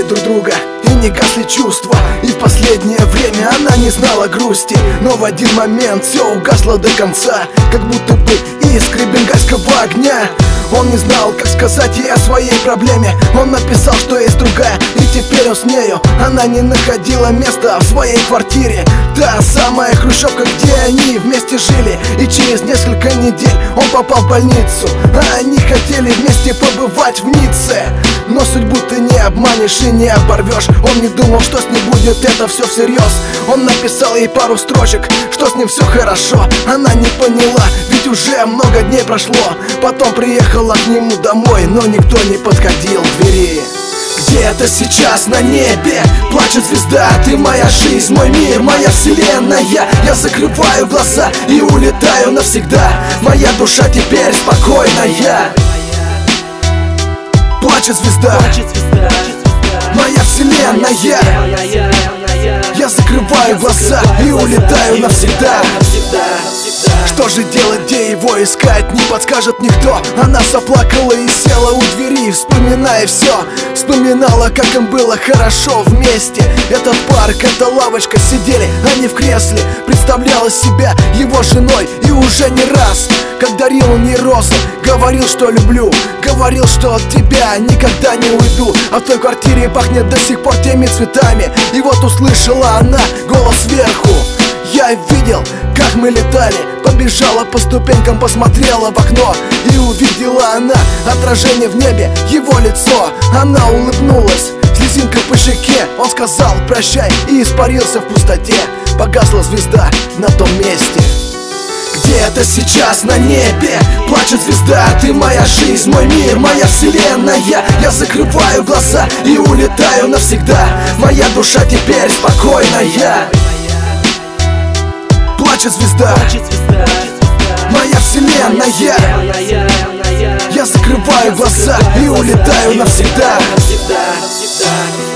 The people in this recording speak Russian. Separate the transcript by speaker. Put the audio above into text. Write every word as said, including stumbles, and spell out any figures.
Speaker 1: друг друга и не гасли чувства. И в последнее время она не знала грусти, но в один момент все угасло до конца, как будто бы искры бенгальского огня. Он не знал, как сказать ей о своей проблеме. Он написал, что есть другая, и теперь он с нею. Она не находила места в своей квартире, та самая хрущевка, где они вместе жили. И через несколько недель он попал в больницу, а они хотели вместе побывать в Ницце. Но судьбу ты не обманешь и не оборвешь. Он не думал, что с ней будет это все всерьез. Он написал ей пару строчек, что с ним все хорошо. Она не поняла, ведь уже много дней прошло. Потом приехала к нему домой, но никто не подходил к двери. Где-то сейчас на небе плачет звезда. Ты моя жизнь, мой мир, моя вселенная. Я закрываю глаза и улетаю навсегда. Моя душа теперь спокойная. Плачет звезда, моя вселенная. Я закрываю глаза и улетаю навсегда. Что же делать, где его искать, не подскажет никто. Она заплакала и села у двери, вспоминая все. Вспоминала, как им было хорошо вместе. Этот парк, эта лавочка, сидели они в кресле. Представляла себя его женой и уже не раз, как дарил он ей розы, говорил, что люблю, говорил, что от тебя никогда не уйду. А в той квартире пахнет до сих пор теми цветами. И вот услышала она голос сверху. Я видел, как мы летали. Побежала по ступенькам, посмотрела в окно, и увидела она отражение в небе, его лицо. Она улыбнулась, слезинка по щеке. Он сказал прощай и испарился в пустоте. Погасла звезда на том месте. Где-то сейчас на небе плачет звезда. Ты моя жизнь, мой мир, моя вселенная. Я закрываю глаза и улетаю навсегда. Моя душа теперь спокойная. Плачет звезда, моя вселенная. Я закрываю глаза и улетаю навсегда.